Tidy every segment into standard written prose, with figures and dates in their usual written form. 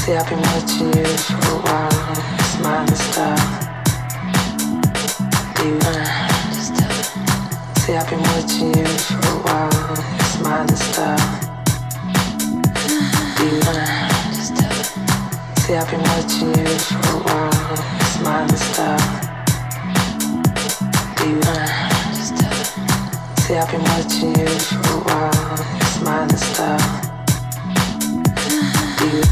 See, I've been watching you for a while, smiling style. You, just tell me. See, I've been watching you for a while, smiling style. You, just tell me. See, I've been watching you for a while, smiling style. You, just tell me. See, I've been watching you for a while, smiling style. You.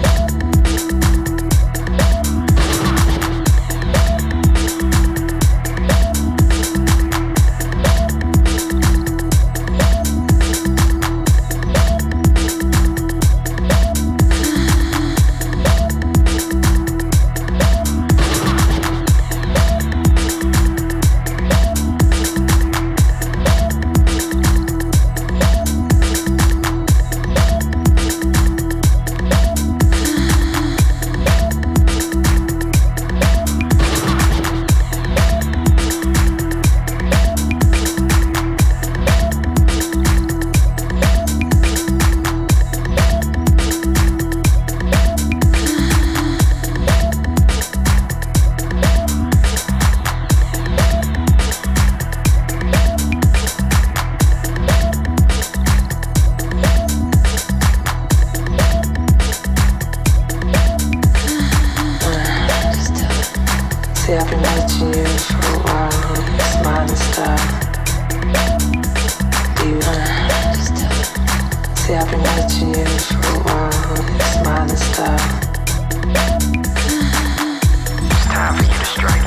See, I've been watching you for a while, smiling style. You, just tell me. See, I've been watching you for a while, smiling style. It's time for you to strike.